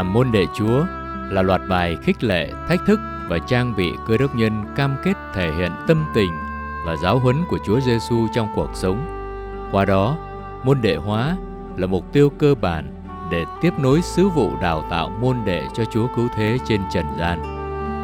làm môn đệ Chúa là loạt bài khích lệ, thách thức và trang bị Cơ Đốc nhân cam kết thể hiện tâm tình và giáo huấn của Chúa Giêsu trong cuộc sống. Qua đó, môn đệ hóa là mục tiêu cơ bản để tiếp nối sứ vụ đào tạo môn đệ cho Chúa cứu thế trên trần gian.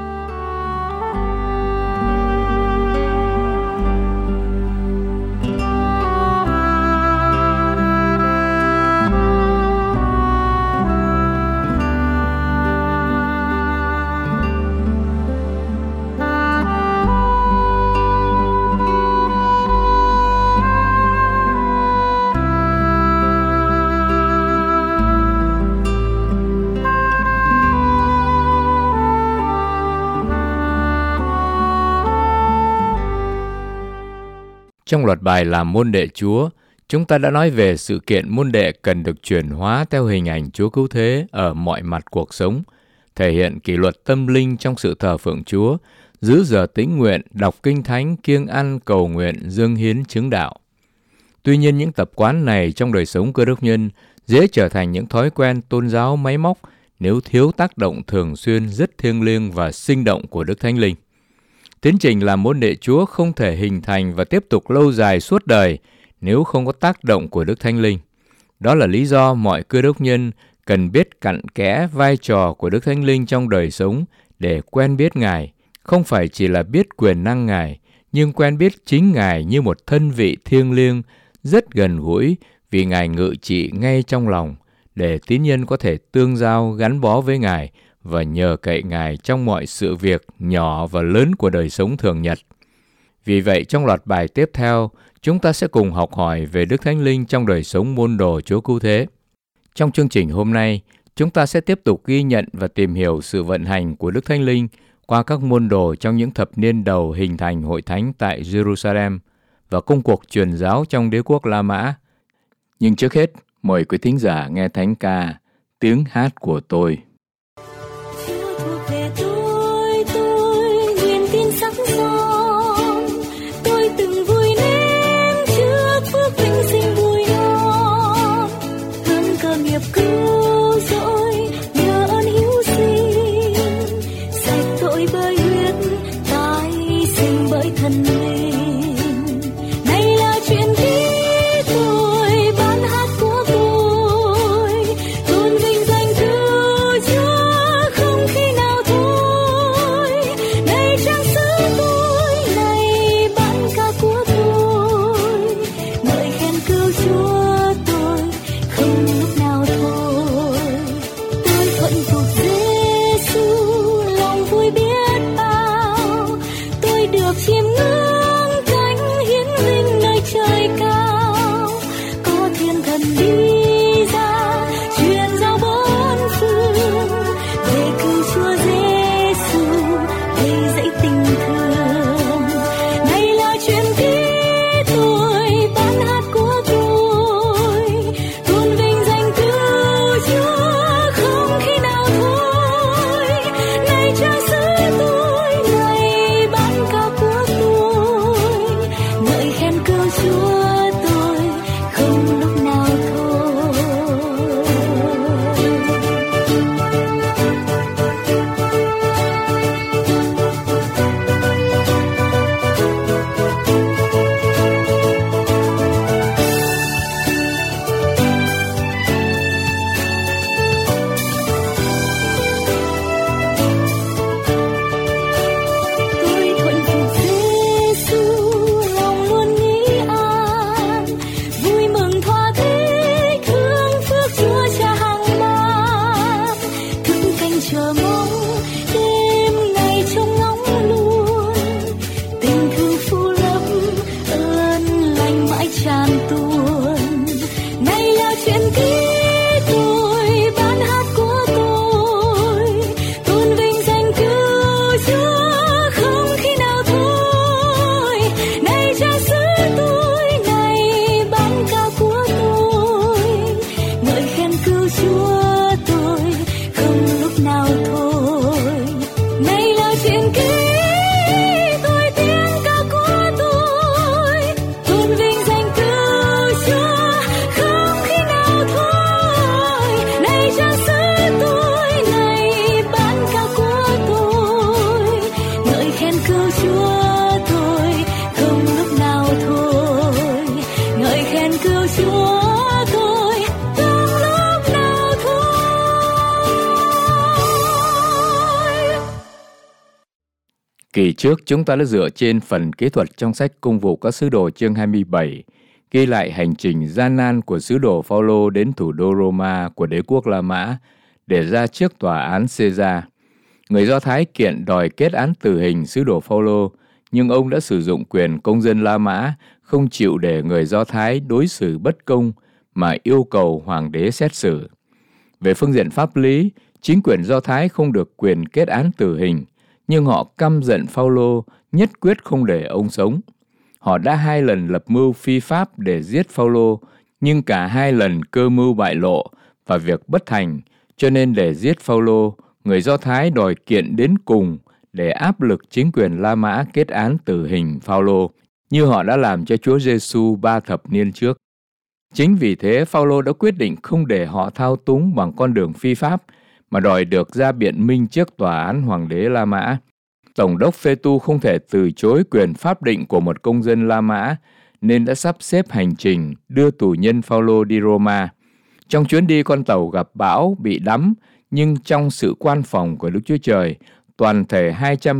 Trong loạt bài làm môn đệ Chúa, chúng ta đã nói về sự kiện môn đệ cần được chuyển hóa theo hình ảnh Chúa cứu thế ở mọi mặt cuộc sống, thể hiện kỷ luật tâm linh trong sự thờ phượng Chúa, giữ giờ tĩnh nguyện, đọc kinh thánh, kiêng ăn, cầu nguyện, dâng hiến chứng đạo. Tuy nhiên, những tập quán này trong đời sống Cơ Đốc nhân dễ trở thành những thói quen tôn giáo máy móc nếu thiếu tác động thường xuyên rất thiêng liêng và sinh động của Đức Thánh Linh. Tiến trình làm môn đệ Chúa không thể hình thành và tiếp tục lâu dài suốt đời nếu không có tác động của Đức Thánh Linh. Đó là lý do mọi Cơ Đốc nhân cần biết cặn kẽ vai trò của Đức Thánh Linh trong đời sống để quen biết Ngài, không phải chỉ là biết quyền năng Ngài, nhưng quen biết chính Ngài như một thân vị thiêng liêng, rất gần gũi vì Ngài ngự trị ngay trong lòng, để tín nhân có thể tương giao gắn bó với Ngài và nhờ cậy Ngài trong mọi sự việc nhỏ và lớn của đời sống thường nhật. Vì vậy, trong loạt bài tiếp theo, chúng ta sẽ cùng học hỏi về Đức Thánh Linh trong đời sống môn đồ Chúa cứu thế. Trong chương trình hôm nay, chúng ta sẽ tiếp tục ghi nhận và tìm hiểu sự vận hành của Đức Thánh Linh qua các môn đồ trong những thập niên đầu hình thành hội thánh tại Jerusalem và công cuộc truyền giáo trong đế quốc La Mã. Nhưng trước hết, mời quý thính giả nghe thánh ca Tiếng hát của tôi. Kỳ trước chúng ta đã dựa trên phần kỹ thuật trong sách Công vụ các sứ đồ chương 27, ghi lại hành trình gian nan của sứ đồ Phaolô đến thủ đô Roma của đế quốc La Mã để ra trước tòa án Caesar. Người Do Thái kiện đòi kết án tử hình sứ đồ Phaolô, nhưng ông đã sử dụng quyền công dân La Mã, không chịu để người Do Thái đối xử bất công mà yêu cầu hoàng đế xét xử. Về phương diện pháp lý, chính quyền Do Thái không được quyền kết án tử hình, nhưng họ căm giận Phaolô, nhất quyết không để ông sống. Họ đã 2 lần lập mưu phi pháp để giết Phaolô, nhưng cả 2 lần cơ mưu bại lộ và việc bất thành, cho nên để giết Phaolô, người Do Thái đòi kiện đến cùng để áp lực chính quyền La Mã kết án tử hình Phaolô, như họ đã làm cho Chúa Giêsu 3 thập niên trước. Chính vì thế, Phaolô đã quyết định không để họ thao túng bằng con đường phi pháp, mà đòi được ra biện minh trước tòa án hoàng đế La Mã. Tổng đốc Phê-tu không thể từ chối quyền pháp định của một công dân La Mã, nên đã sắp xếp hành trình đưa tù nhân Phaolô đi Roma. Trong chuyến đi, con tàu gặp bão, bị đắm, nhưng trong sự quan phòng của Đức Chúa Trời, toàn thể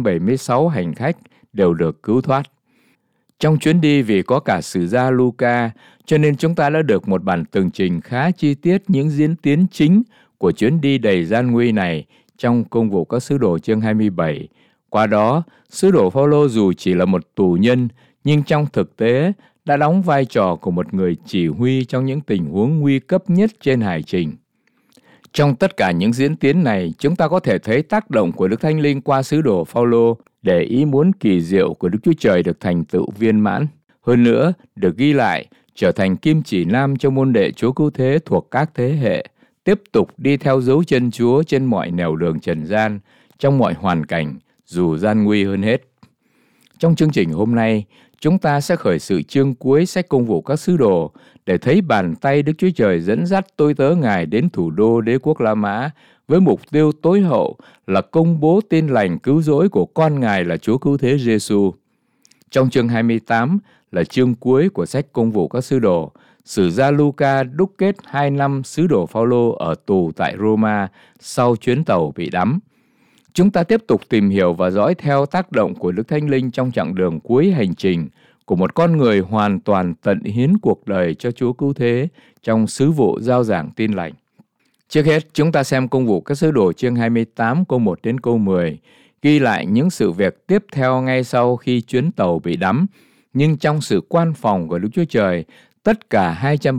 276 hành khách đều được cứu thoát. Trong chuyến đi, vì có cả sử gia Luca, cho nên chúng ta đã được một bản tường trình khá chi tiết những diễn tiến chính của chuyến đi đầy gian nguy này trong Công vụ các sứ đồ chương 27. Qua đó, sứ đồ Phaolô dù chỉ là một tù nhân, nhưng trong thực tế đã đóng vai trò của một người chỉ huy trong những tình huống nguy cấp nhất trên hải trình. Trong tất cả những diễn tiến này, chúng ta có thể thấy tác động của Đức Thánh Linh qua sứ đồ Phaolô để ý muốn kỳ diệu của Đức Chúa Trời được thành tựu viên mãn. Hơn nữa, được ghi lại, trở thành kim chỉ nam cho môn đệ Chúa Cứu Thế thuộc các thế hệ, tiếp tục đi theo dấu chân Chúa trên mọi nẻo đường trần gian, trong mọi hoàn cảnh, dù gian nguy hơn hết. Trong chương trình hôm nay, chúng ta sẽ khởi sự chương cuối sách Công vụ các sứ đồ để thấy bàn tay Đức Chúa Trời dẫn dắt tôi tớ Ngài đến thủ đô đế quốc La Mã với mục tiêu tối hậu là công bố tin lành cứu rỗi của con Ngài là Chúa Cứu Thế Giêsu. Trong chương 28 là chương cuối của sách Công vụ các sứ đồ, sử gia Luca đúc kết 2 năm sứ đồ Phaolô ở tù tại Roma sau chuyến tàu bị đắm. Chúng ta tiếp tục tìm hiểu và dõi theo tác động của Đức Thánh Linh trong chặng đường cuối hành trình của một con người hoàn toàn tận hiến cuộc đời cho Chúa Cứu Thế trong sứ vụ rao giảng tin lành. Trước hết, chúng ta xem Công vụ các sứ đồ chương 28 câu 1 đến câu 10, ghi lại những sự việc tiếp theo ngay sau khi chuyến tàu bị đắm, nhưng trong sự quan phòng của Đức Chúa Trời, tất cả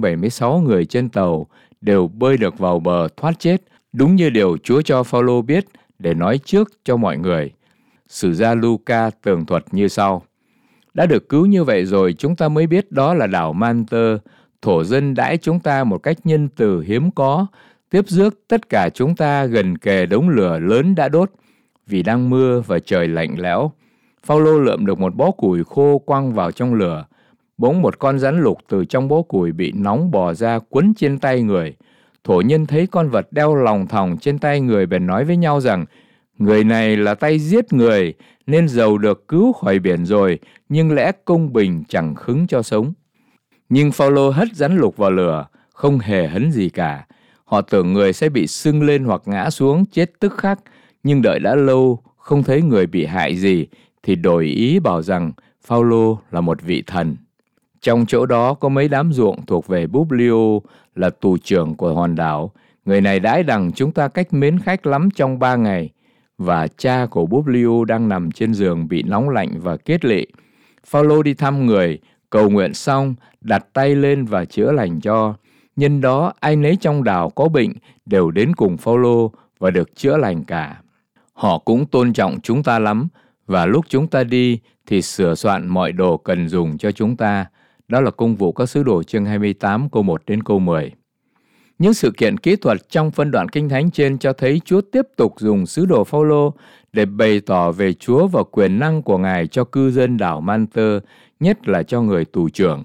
276 người trên tàu đều bơi được vào bờ thoát chết, đúng như điều Chúa cho Phaolô biết để nói trước cho mọi người. Sử gia Luca tường thuật như sau. Đã được cứu như vậy rồi, chúng ta mới biết đó là đảo Man-tơ. Thổ dân đãi chúng ta một cách nhân từ hiếm có, tiếp rước tất cả chúng ta gần kề đống lửa lớn đã đốt, vì đang mưa và trời lạnh lẽo. Phaolô lượm được một bó củi khô quăng vào trong lửa. Bỗng một con rắn lục từ trong bó củi bị nóng bò ra quấn trên tay người. Thổ nhân thấy con vật đeo lòng thòng trên tay người bèn nói với nhau rằng, người này là tay giết người, nên dầu được cứu khỏi biển rồi, nhưng lẽ công bình chẳng khứng cho sống. Nhưng Phaolô hất rắn lục vào lửa, không hề hấn gì cả. Họ tưởng người sẽ bị sưng lên hoặc ngã xuống chết tức khắc, nhưng đợi đã lâu không thấy người bị hại gì, thì đổi ý bảo rằng Phaolô là một vị thần. Trong chỗ đó có mấy đám ruộng thuộc về Publio, là tù trưởng của hòn đảo. Người này đãi đằng chúng ta cách mến khách lắm trong 3 ngày. Và cha của Publio đang nằm trên giường bị nóng lạnh và kết lị. Phaolô đi thăm người, cầu nguyện xong, đặt tay lên và chữa lành cho. Nhân đó ai nấy trong đảo có bệnh đều đến cùng Phaolô và được chữa lành cả. Họ cũng tôn trọng chúng ta lắm, và lúc chúng ta đi thì sửa soạn mọi đồ cần dùng cho chúng ta. Đó là Công vụ các sứ đồ chương 28 câu 1 đến câu 10. Những sự kiện kỹ thuật trong phân đoạn Kinh Thánh trên cho thấy Chúa tiếp tục dùng sứ đồ Phaolô để bày tỏ về Chúa và quyền năng của Ngài cho cư dân đảo Man-tơ, nhất là cho người tù trưởng.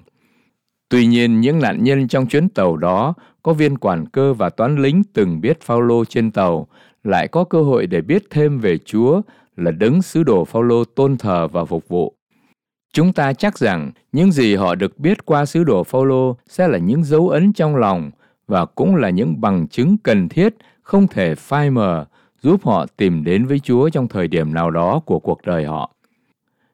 Tuy nhiên, những nạn nhân trong chuyến tàu đó, có viên quản cơ và toán lính từng biết Phaolô trên tàu, lại có cơ hội để biết thêm về Chúa là đấng sứ đồ Phaolô tôn thờ và phục vụ. Chúng ta chắc rằng những gì họ được biết qua sứ đồ Phaolô sẽ là những dấu ấn trong lòng và cũng là những bằng chứng cần thiết không thể phai mờ, giúp họ tìm đến với Chúa trong thời điểm nào đó của cuộc đời họ.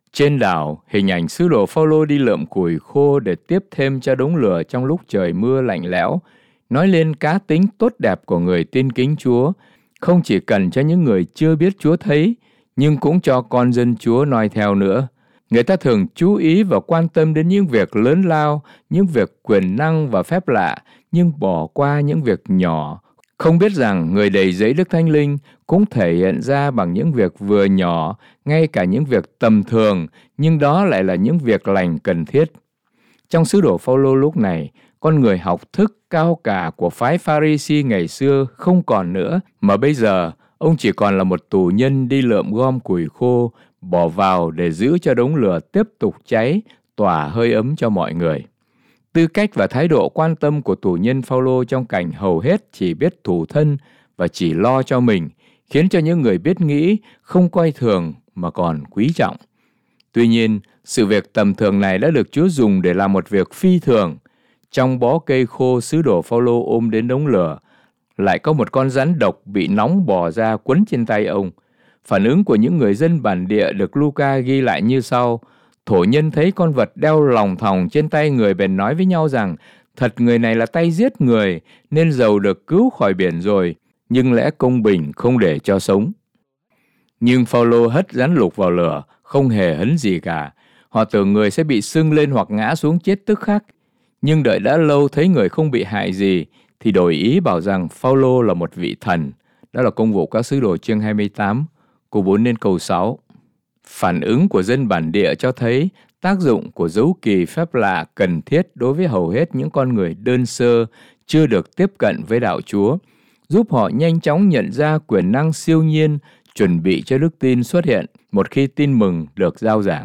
Trên đảo, hình ảnh sứ đồ Phao-lô đi lượm củi khô để tiếp thêm cho đống lửa trong lúc trời mưa lạnh lẽo, nói lên cá tính tốt đẹp của người tin kính Chúa, không chỉ cần cho những người chưa biết Chúa thấy, nhưng cũng cho con dân Chúa noi theo nữa. Người ta thường chú ý và quan tâm đến những việc lớn lao, những việc quyền năng và phép lạ, nhưng bỏ qua những việc nhỏ. Không biết rằng người đầy dẫy Đức Thánh Linh cũng thể hiện ra bằng những việc vừa nhỏ, ngay cả những việc tầm thường, nhưng đó lại là những việc lành cần thiết. Trong sứ đồ Phao-lô lúc này, con người học thức cao cả của phái Pha-ri-si ngày xưa không còn nữa, mà bây giờ ông chỉ còn là một tù nhân đi lượm gom củi khô, bỏ vào để giữ cho đống lửa tiếp tục cháy, tỏa hơi ấm cho mọi người. Tư cách và thái độ quan tâm của tù nhân Phao-lô trong cảnh hầu hết chỉ biết thủ thân và chỉ lo cho mình, khiến cho những người biết nghĩ không coi thường mà còn quý trọng. Tuy nhiên, sự việc tầm thường này đã được Chúa dùng để làm một việc phi thường. Trong bó cây khô sứ đồ Phao-lô ôm đến đống lửa, lại có một con rắn độc bị nóng bò ra quấn trên tay ông. Phản ứng của những người dân bản địa được Luca ghi lại như sau. Thổ nhân thấy con vật đeo lòng thòng trên tay người bèn nói với nhau rằng thật người này là tay giết người nên dầu được cứu khỏi biển rồi, nhưng lẽ công bình không để cho sống. Nhưng Phao-lô hất rắn lục vào lửa, không hề hấn gì cả. Họ tưởng người sẽ bị sưng lên hoặc ngã xuống chết tức khắc. Nhưng đợi đã lâu thấy người không bị hại gì, thì đổi ý bảo rằng Phao-lô là một vị thần. Đó là Công vụ các sứ đồ chương 28, câu 4 đến câu 6. Phản ứng của dân bản địa cho thấy tác dụng của dấu kỳ phép lạ cần thiết đối với hầu hết những con người đơn sơ chưa được tiếp cận với đạo Chúa, giúp họ nhanh chóng nhận ra quyền năng siêu nhiên, chuẩn bị cho đức tin xuất hiện một khi tin mừng được rao giảng.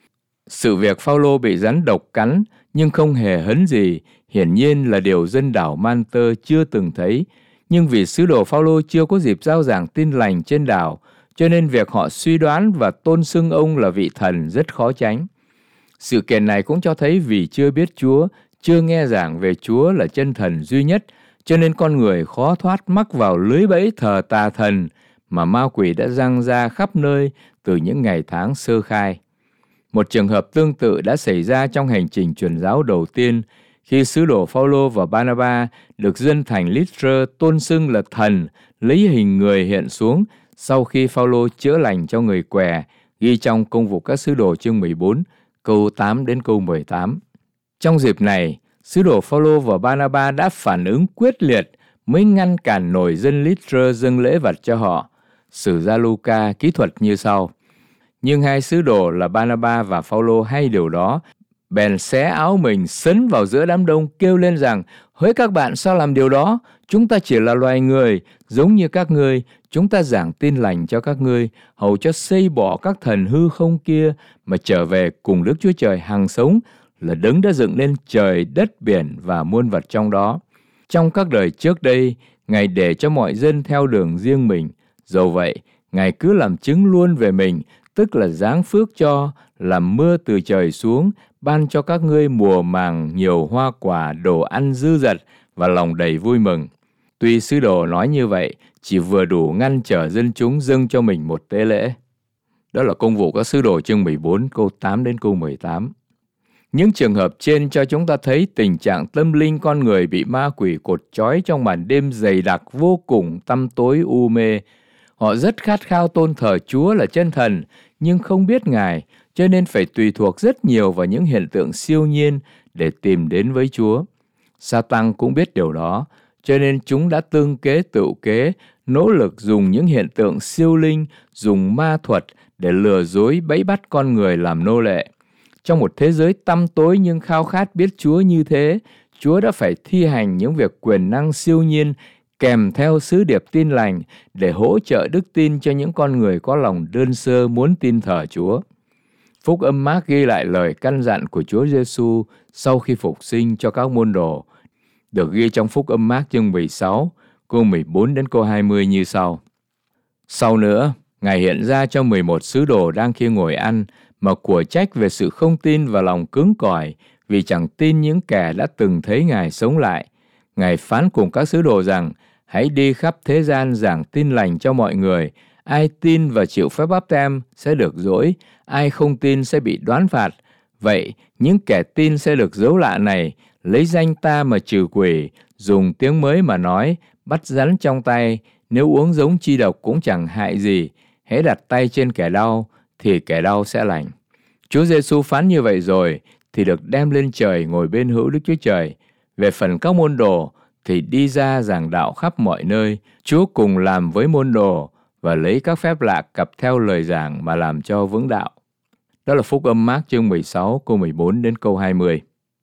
Sự việc Phao-lô bị rắn độc cắn nhưng không hề hấn gì, hiển nhiên là điều dân đảo Man-tơ chưa từng thấy. Nhưng vì sứ đồ Phao-lô chưa có dịp rao giảng tin lành trên đảo, cho nên việc họ suy đoán và tôn xưng ông là vị thần rất khó tránh. Sự kiện này cũng cho thấy vì chưa biết Chúa, chưa nghe giảng về Chúa là chân thần duy nhất, cho nên con người khó thoát mắc vào lưới bẫy thờ tà thần mà ma quỷ đã giăng ra khắp nơi từ những ngày tháng sơ khai. Một trường hợp tương tự đã xảy ra trong hành trình truyền giáo đầu tiên, khi sứ đồ Phao-lô và Ba-na-ba được dân thành Lystra tôn xưng là thần, lấy hình người hiện xuống sau khi Phao-lô chữa lành cho người què, ghi trong Công vụ các sứ đồ chương 14, câu 8 đến câu 18. Trong dịp này, sứ đồ Phao-lô và Ba-na-ba đã phản ứng quyết liệt mới ngăn cản nổi dân Lystra dâng lễ vật cho họ. Sử gia Luca kỹ thuật như sau. Nhưng hai sứ đồ là Ba-na-ba và Phao-lô hay điều đó, bèn xé áo mình sấn vào giữa đám đông kêu lên rằng: hỡi các bạn, sao làm điều đó? Chúng ta chỉ là loài người, giống như các ngươi. Chúng ta giảng tin lành cho các ngươi, hầu cho xây bỏ các thần hư không kia mà trở về cùng Đức Chúa Trời hằng sống, là đấng đã dựng nên trời, đất, biển và muôn vật trong đó. Trong các đời trước đây, Ngài để cho mọi dân theo đường riêng mình. Dầu vậy, Ngài cứ làm chứng luôn về mình, tức là giáng phước cho, làm mưa từ trời xuống, ban cho các ngươi mùa màng nhiều hoa quả, đồ ăn dư dật và lòng đầy vui mừng. Tuy sứ đồ nói như vậy, chỉ vừa đủ ngăn trở dân chúng dâng cho mình một tế lễ. Đó là Công vụ các sứ đồ chương 14, câu 8 đến câu 18. Những trường hợp trên cho chúng ta thấy tình trạng tâm linh con người bị ma quỷ cột trói trong màn đêm dày đặc vô cùng tăm tối u mê. Họ rất khát khao tôn thờ Chúa là chân thần, nhưng không biết Ngài, cho nên phải tùy thuộc rất nhiều vào những hiện tượng siêu nhiên để tìm đến với Chúa. Sa-tăng cũng biết điều đó, cho nên chúng đã tương kế tựu kế, nỗ lực dùng những hiện tượng siêu linh, dùng ma thuật để lừa dối bẫy bắt con người làm nô lệ. Trong một thế giới tăm tối nhưng khao khát biết Chúa như thế, Chúa đã phải thi hành những việc quyền năng siêu nhiên kèm theo sứ điệp tin lành để hỗ trợ đức tin cho những con người có lòng đơn sơ muốn tin thờ Chúa. Phúc âm Mác ghi lại lời căn dặn của Chúa Giêsu sau khi phục sinh cho các môn đồ, được ghi trong Phúc âm Mác chương 16, câu 14 đến câu 20 như sau. Sau nữa, Ngài hiện ra cho 11 sứ đồ đang khi ngồi ăn, mà của trách về sự không tin và lòng cứng cỏi, vì chẳng tin những kẻ đã từng thấy Ngài sống lại. Ngài phán cùng các sứ đồ rằng: hãy đi khắp thế gian giảng tin lành cho mọi người, ai tin và chịu phép báp têm sẽ được dỗi, ai không tin sẽ bị đoán phạt. Vậy, những kẻ tin sẽ được dấu lạ này, lấy danh ta mà trừ quỷ, dùng tiếng mới mà nói, bắt rắn trong tay, nếu uống giống chi độc cũng chẳng hại gì, hễ đặt tay trên kẻ đau, thì kẻ đau sẽ lành. Chúa Giêsu phán như vậy rồi, thì được đem lên trời ngồi bên hữu Đức Chúa Trời. Về phần các môn đồ, thì đi ra giảng đạo khắp mọi nơi, Chúa cùng làm với môn đồ, và lấy các phép lạ cặp theo lời giảng mà làm cho vững đạo. Đó là Phúc Âm Mác chương 16 câu 14 đến câu 20.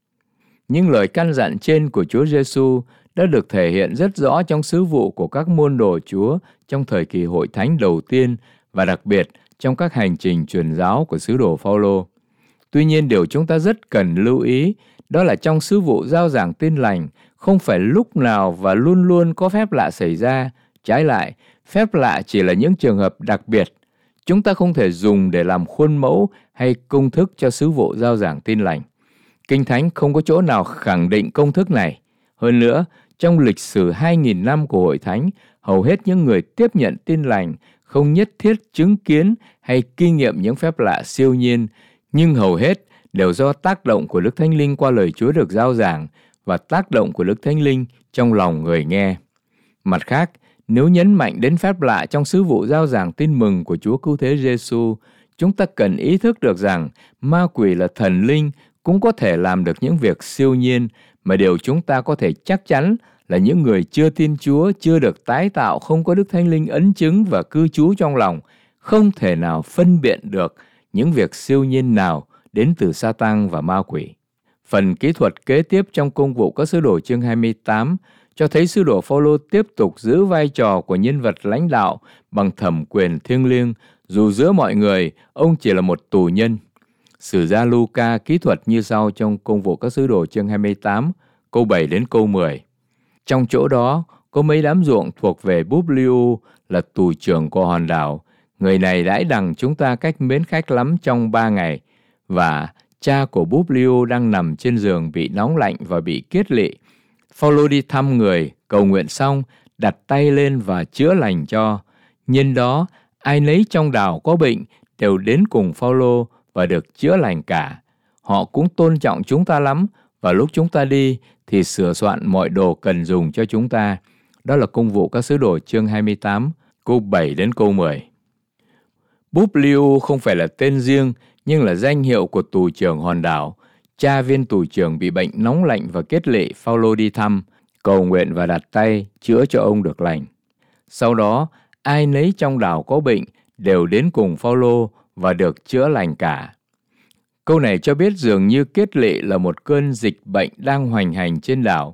Những lời căn dặn trên của Chúa Giêsu đã được thể hiện rất rõ trong sứ vụ của các môn đồ Chúa trong thời kỳ hội thánh đầu tiên và đặc biệt trong các hành trình truyền giáo của sứ đồ Phao-lô. Tuy nhiên điều chúng ta rất cần lưu ý đó là trong sứ vụ rao giảng tin lành không phải lúc nào và luôn luôn có phép lạ xảy ra. Trái lại, phép lạ chỉ là những trường hợp đặc biệt. Chúng ta không thể dùng để làm khuôn mẫu hay công thức cho sứ vụ rao giảng tin lành. Kinh Thánh không có chỗ nào khẳng định công thức này. Hơn nữa, trong lịch sử 2.000 năm của Hội Thánh, hầu hết những người tiếp nhận tin lành không nhất thiết chứng kiến hay kinh nghiệm những phép lạ siêu nhiên, nhưng hầu hết đều do tác động của Đức Thánh Linh qua lời Chúa được rao giảng và tác động của Đức Thánh Linh trong lòng người nghe. Mặt khác, nếu nhấn mạnh đến phép lạ trong sứ vụ rao giảng tin mừng của Chúa Cứu Thế Giêsu, chúng ta cần ý thức được rằng ma quỷ là thần linh cũng có thể làm được những việc siêu nhiên, mà điều chúng ta có thể chắc chắn là những người chưa tin Chúa, chưa được tái tạo, không có Đức Thánh Linh ấn chứng và cư trú trong lòng, không thể nào phân biệt được những việc siêu nhiên nào đến từ Sa-tan và ma quỷ. Phần kỹ thuật kế tiếp trong công vụ các sứ đồ chương 28 cho thấy sứ đồ Phao-lô tiếp tục giữ vai trò của nhân vật lãnh đạo bằng thẩm quyền thiêng liêng, dù giữa mọi người ông chỉ là một tù nhân. Sử gia Luca kỹ thuật như sau trong công vụ các sứ đồ chương 28, câu 7 đến câu 10. Trong chỗ đó, có mấy đám ruộng thuộc về Publiu là tù trưởng của hòn đảo. Người này đãi đằng chúng ta cách mến khách lắm trong 3 ngày, và cha của Publiu đang nằm trên giường bị nóng lạnh và bị kiết lỵ. Phao-lô đi thăm người, cầu nguyện xong, đặt tay lên và chữa lành cho. Nhân đó, ai nấy trong đảo có bệnh đều đến cùng Phao-lô và được chữa lành cả. Họ cũng tôn trọng chúng ta lắm, và lúc chúng ta đi thì sửa soạn mọi đồ cần dùng cho chúng ta. Đó là công vụ các sứ đồ chương 28, câu 7 đến câu 10. Publiu không phải là tên riêng, nhưng là danh hiệu của tù trưởng hòn đảo. Cha viên tù trưởng bị bệnh nóng lạnh và kết lệ, Phao-lô đi thăm, cầu nguyện và đặt tay chữa cho ông được lành. Sau đó, ai nấy trong đảo có bệnh đều đến cùng Phao-lô và được chữa lành cả. Câu này cho biết dường như kết lệ là một cơn dịch bệnh đang hoành hành trên đảo.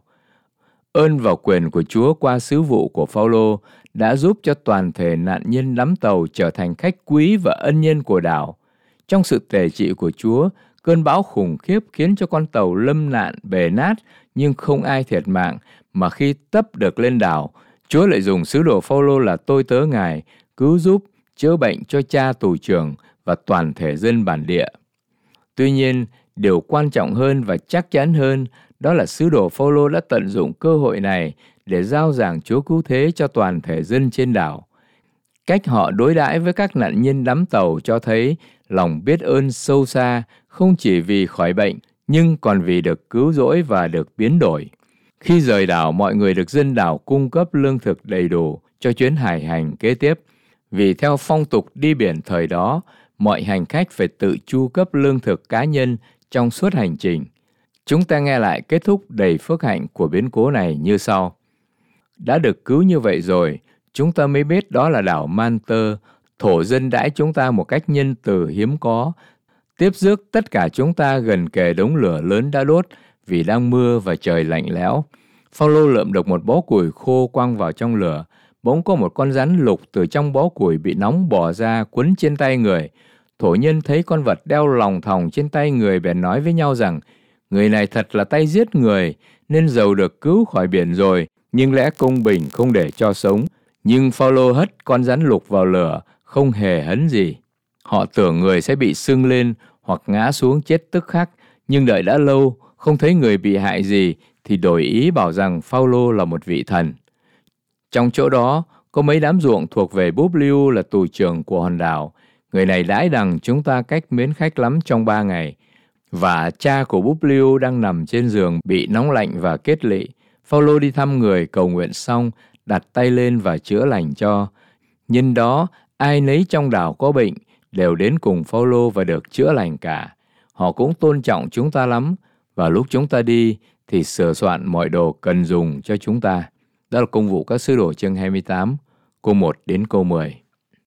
Ơn và quyền của Chúa qua sứ vụ của Phao-lô đã giúp cho toàn thể nạn nhân đắm tàu trở thành khách quý và ân nhân của đảo. Trong sự tể trị của Chúa, cơn bão khủng khiếp khiến cho con tàu lâm nạn bể nát, nhưng không ai thiệt mạng, mà khi tấp được lên đảo, Chúa lại dùng sứ đồ Phao-lô là tôi tớ Ngài cứu giúp chữa bệnh cho cha tù trưởng và toàn thể dân bản địa. Tuy nhiên, điều quan trọng hơn và chắc chắn hơn đó là sứ đồ Phao-lô đã tận dụng cơ hội này để rao giảng Chúa Cứu Thế cho toàn thể dân trên đảo. Cách họ đối đãi với các nạn nhân đắm tàu cho thấy lòng biết ơn sâu xa, không chỉ vì khỏi bệnh, nhưng còn vì được cứu rỗi và được biến đổi. Khi rời đảo, mọi người được dân đảo cung cấp lương thực đầy đủ cho chuyến hải hành kế tiếp. Vì theo phong tục đi biển thời đó, mọi hành khách phải tự chu cấp lương thực cá nhân trong suốt hành trình. Chúng ta nghe lại kết thúc đầy phước hạnh của biến cố này như sau. Đã được cứu như vậy rồi, chúng ta mới biết đó là đảo Man-tơ, thổ dân đãi chúng ta một cách nhân từ hiếm có. Tiếp rước tất cả chúng ta gần kề đống lửa lớn đã đốt vì đang mưa và trời lạnh lẽo. Phao-lô lượm được một bó củi khô quăng vào trong lửa. Bỗng có một con rắn lục từ trong bó củi bị nóng bò ra quấn trên tay người. Thổ nhân thấy con vật đeo lòng thòng trên tay người bèn nói với nhau rằng người này thật là tay giết người, nên dầu được cứu khỏi biển rồi, nhưng lẽ công bình không để cho sống. Nhưng Phao-lô hất con rắn lục vào lửa, không hề hấn gì. Họ tưởng người sẽ bị sưng lên hoặc ngã xuống chết tức khắc, nhưng đợi đã lâu, không thấy người bị hại gì, thì đổi ý bảo rằng Phao-lô là một vị thần. Trong chỗ đó, Có mấy đám ruộng thuộc về Publius là tù trưởng của hòn đảo. Người này đãi đằng chúng ta cách mến khách lắm trong 3 ngày. Và cha của Publius đang nằm trên giường bị nóng lạnh và kết lị. Phao-lô đi thăm người, cầu nguyện xong, đặt tay lên và chữa lành cho. Nhân đó, ai nấy trong đảo có bệnh đều đến cùng Phao-lô và được chữa lành cả. Họ cũng tôn trọng chúng ta lắm, và lúc chúng ta đi thì sửa soạn mọi đồ cần dùng cho chúng ta. Đó là Công vụ các sứ đồ chương 28, câu 1 đến câu 10.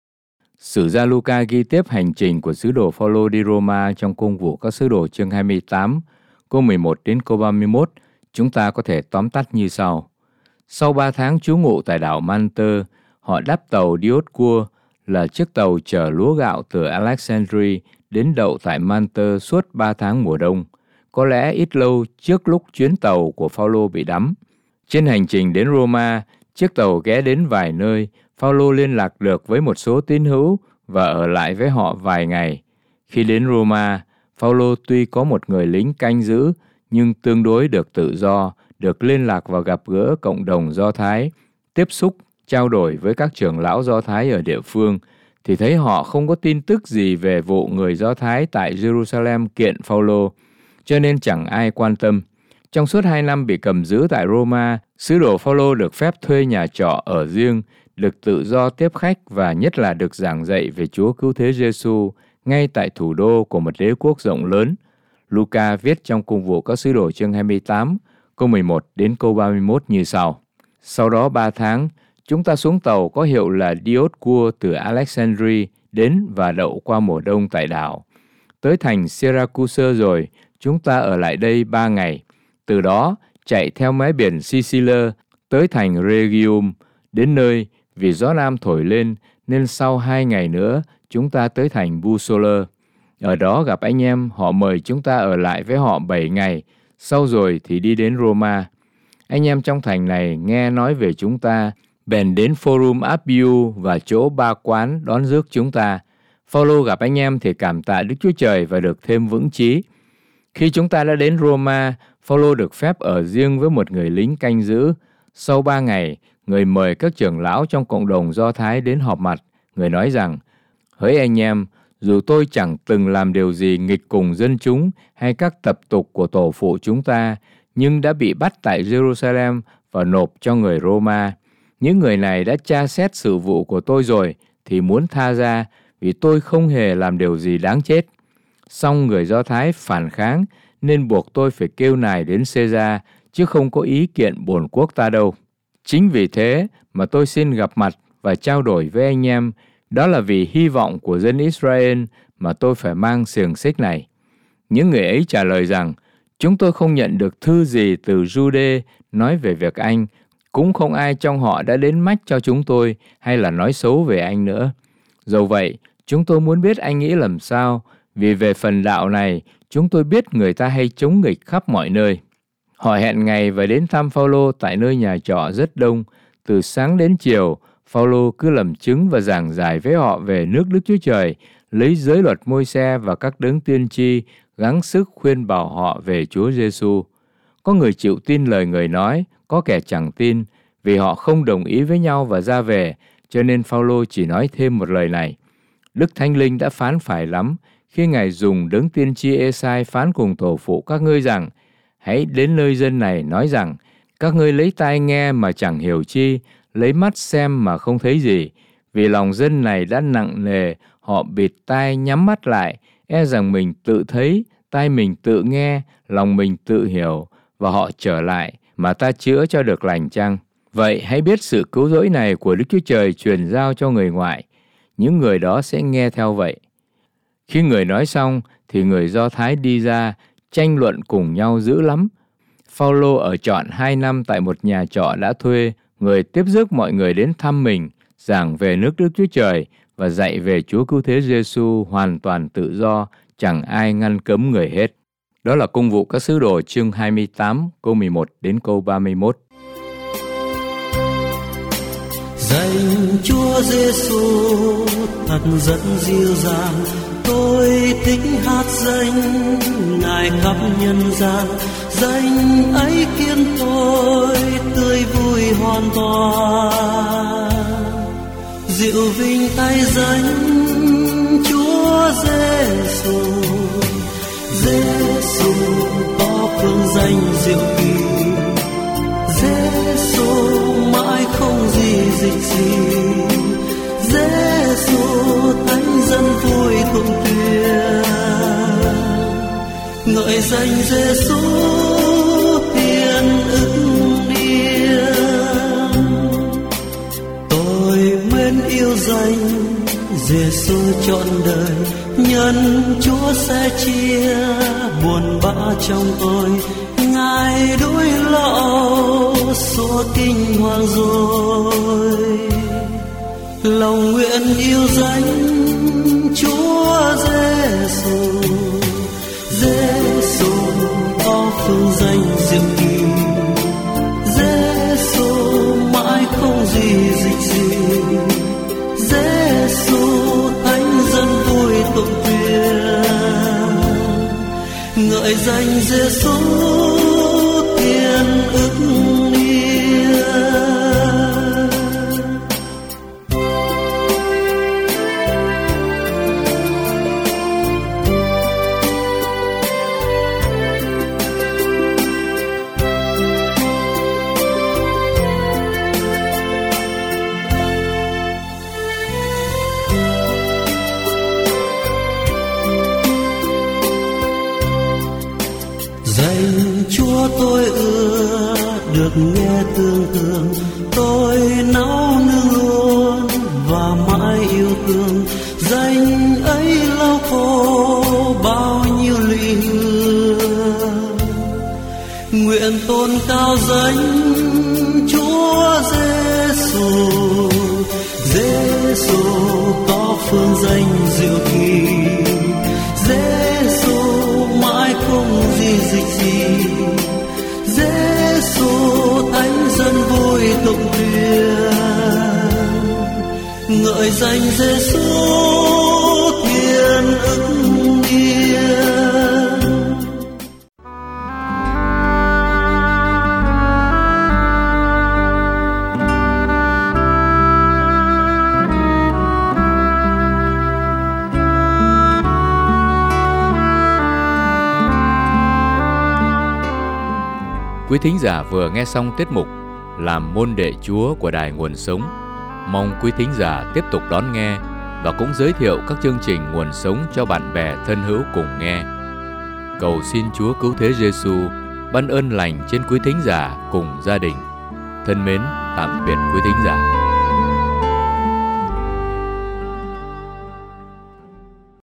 Sử gia Luca ghi tiếp hành trình của sứ đồ Phao-lô đi Roma trong Công vụ các sứ đồ chương 28, câu 11 đến câu 31, chúng ta có thể tóm tắt như sau. Sau 3 tháng trú ngụ tại đảo Mantơ, họ đáp tàu Dioscur là chiếc tàu chở lúa gạo từ Alexandria đến đậu tại Mantơ suốt 3 tháng mùa đông, có lẽ ít lâu trước lúc chuyến tàu của Phao-lô bị đắm. Trên hành trình đến Roma, chiếc tàu ghé đến vài nơi, Phao-lô liên lạc được với một số tín hữu và ở lại với họ vài ngày. Khi đến Roma, Phao-lô tuy có một người lính canh giữ, nhưng tương đối được tự do, được liên lạc và gặp gỡ cộng đồng Do Thái, tiếp xúc, trao đổi với các trưởng lão Do Thái ở địa phương, thì thấy họ không có tin tức gì về vụ người Do Thái tại Jerusalem kiện Phao-lô, cho nên chẳng ai quan tâm. Trong suốt 2 năm bị cầm giữ tại Roma, sứ đồ Phao-lô được phép thuê nhà trọ ở riêng, được tự do tiếp khách và nhất là được giảng dạy về Chúa Cứu Thế Giêsu ngay tại thủ đô của một đế quốc rộng lớn. Luca viết trong Công vụ các sứ đồ chương 28, câu 11 đến câu 31 như sau. Sau đó 3 tháng, chúng ta xuống tàu có hiệu là Dioscur từ Alexandria đến và đậu qua mùa đông tại đảo. Tới thành Syracuse rồi, chúng ta ở lại đây 3 ngày. Từ đó, chạy theo mé biển Sicily tới thành Rhegium, đến nơi vì gió nam thổi lên nên sau 2 ngày nữa chúng ta tới thành Busola. Ở đó gặp anh em, họ mời chúng ta ở lại với họ 7 ngày, sau rồi thì đi đến Roma. Anh em trong thành này nghe nói về chúng ta, bèn đến Forum Appius và chỗ Ba Quán đón rước chúng ta. Phao-lô gặp anh em thì cảm tạ Đức Chúa Trời và được thêm vững chí. Khi chúng ta đã đến Roma, Phao-lô được phép ở riêng với một người lính canh giữ. Sau 3 ngày, người mời các trưởng lão trong cộng đồng Do Thái đến họp mặt. Người nói rằng, hỡi anh em, dù tôi chẳng từng làm điều gì nghịch cùng dân chúng hay các tập tục của tổ phụ chúng ta, nhưng đã bị bắt tại Jerusalem và nộp cho người Roma. Những người này đã tra xét sự vụ của tôi rồi thì muốn tha ra vì tôi không hề làm điều gì đáng chết. Song người Do Thái phản kháng nên buộc tôi phải kêu nài đến Caesar chứ không có ý kiện bổn quốc ta đâu. Chính vì thế mà tôi xin gặp mặt và trao đổi với anh em. Đó là vì hy vọng của dân Israel mà tôi phải mang xiềng xích này. Những người ấy trả lời rằng, chúng tôi không nhận được thư gì từ Jude nói về việc anh, cũng không ai trong họ đã đến mách cho chúng tôi hay là nói xấu về anh nữa. Dẫu vậy, chúng tôi muốn biết anh nghĩ làm sao, vì về phần đạo này, chúng tôi biết người ta hay chống nghịch khắp mọi nơi. Họ hẹn ngày và đến thăm Phao-lô tại nơi nhà trọ rất đông. Từ sáng đến chiều, Phao-lô cứ làm chứng và giảng giải với họ về nước Đức Chúa Trời, lấy giới luật Môi-se và các đấng tiên tri, gắng sức khuyên bảo họ về Chúa Giêsu. Có người chịu tin lời người nói, có kẻ chẳng tin, vì họ không đồng ý với nhau và ra về, cho nên Phao-lô chỉ nói thêm một lời này. Đức Thánh Linh đã phán phải lắm, khi Ngài dùng đấng tiên tri Ê-sai phán cùng tổ phụ các ngươi rằng, hãy đến nơi dân này nói rằng, các ngươi lấy tai nghe mà chẳng hiểu chi, lấy mắt xem mà không thấy gì, vì lòng dân này đã nặng nề, họ bịt tai nhắm mắt lại, e rằng mình tự thấy, tai mình tự nghe, lòng mình tự hiểu, và họ trở lại, mà ta chữa cho được lành chăng? Vậy hãy biết sự cứu rỗi này của Đức Chúa Trời truyền giao cho người ngoại, những người đó sẽ nghe theo vậy. Khi người nói xong, thì người Do Thái đi ra, tranh luận cùng nhau dữ lắm. Phao-lô ở trọn 2 năm tại một nhà trọ đã thuê, người tiếp rước mọi người đến thăm mình, giảng về nước Đức Chúa Trời và dạy về Chúa Cứu Thế Giêsu hoàn toàn tự do, chẳng ai ngăn cấm người hết. Đó là Công vụ các sứ đồ chương 28, câu 11 đến câu 31. Danh Chúa Giêsu thật rất dịu dàng, tôi thích hát danh Ngài khắp nhân gian. Danh ấy khiến tôi tươi vui hoàn toàn. Diệu vinh tay danh Chúa Giêsu. Giêsu có phương danh diệu kỳ, Giêsu mãi không gì dịch gì. Giêsu thánh dân vui thuận tuyệt, ngợi danh Giêsu thiên ứng điên. Tôi mến yêu danh Giêsu trọn đời, nhân Chúa sẽ chia buồn bã trong tôi. Ngài đuổi lọ xua kinh hoàng rồi, lòng nguyện yêu danh Chúa Giêsu. Giêsu có phương danh diệu kỳ, Giêsu mãi không gì dịch gì. Giêsu thánh dân vui tụng tuyệt, ngợi danh Giêsu thiên ứng điên. Danh Chúa tôi ưa được nghe tương tương, tôi náo nương luôn và mãi yêu thương. Danh ấy lau khô bao nhiêu lụy hương, nguyện tôn cao danh Chúa Giêsu. Giêsu có phương danh diệu kỳ, Giêsu mãi không gì dịch gì. Giêsu thánh dân vui tụng tuyệt, ngợi danh Giêsu thiên ứng điên. Quý thính giả vừa nghe xong tiết mục Làm môn đệ Chúa của Đài Nguồn Sống. Mong quý thính giả tiếp tục đón nghe và cũng giới thiệu các chương trình Nguồn Sống cho bạn bè thân hữu cùng nghe. Cầu xin Chúa Cứu Thế Giêsu ban ơn lành trên quý thính giả cùng gia đình. Thân mến, tạm biệt quý thính giả.